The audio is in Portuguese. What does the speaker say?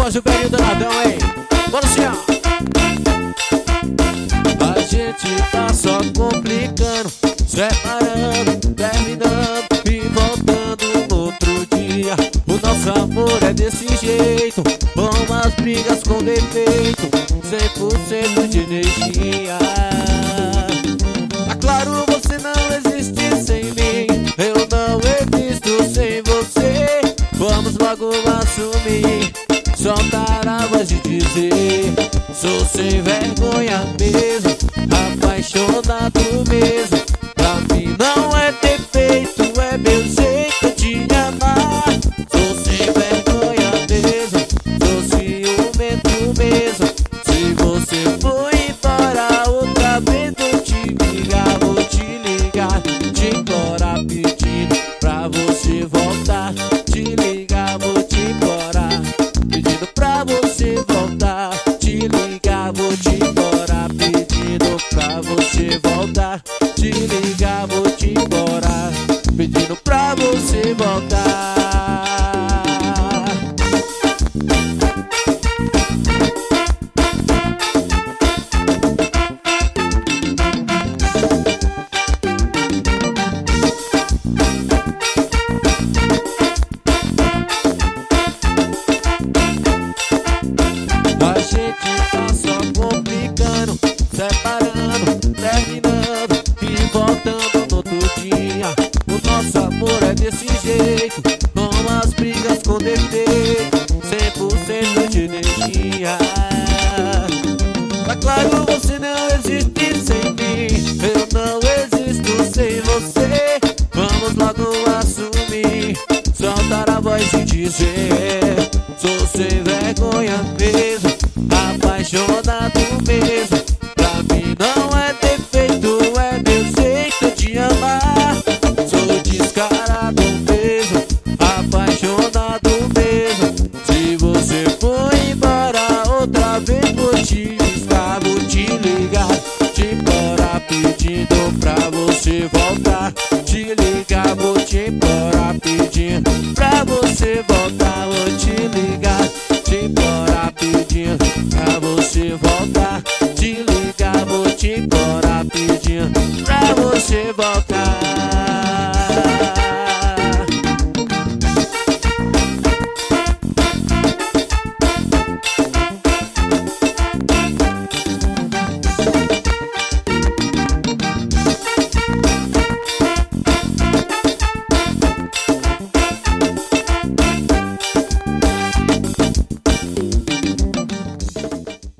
Voz do Gary Donadão, hein? Bora assim, ó. A gente tá só complicando, separando, terminando e voltando no outro dia. O nosso amor é desse jeito, com as brigas com defeito, 100% de energia. Ah, claro, você não existe sem mim, eu não existo sem você. Vamos logo assumir, soltar a voz de dizer: sou sem vergonha mesmo, apaixonado mesmo. Pra mim não é defeito, é meu jeito de amar. Sou sem vergonha mesmo, sou ciumento mesmo. Se você for embora outra vez, vou te ligar, te implorar, pedindo pra você voltar. Te ligar, vou te implorar, pedindo pra você voltar. Te ligar, vou te implorar, pedindo pra você voltar. Te ligar, vou te implorar, pedindo pra você voltar. A gente tá só complicando, separando, terminando e voltando no outro dia. O nosso amor é desse jeito, com as brigas com defeito, 100% de energia. Mas claro, você não existe sem mim, eu não existo sem você. Vamos logo assumir, soltar a voz e dizer: sou sem vergonha mesmo, apaixonado mesmo. Pra mim não é defeito, é meu jeito de amar. Sou descarado mesmo.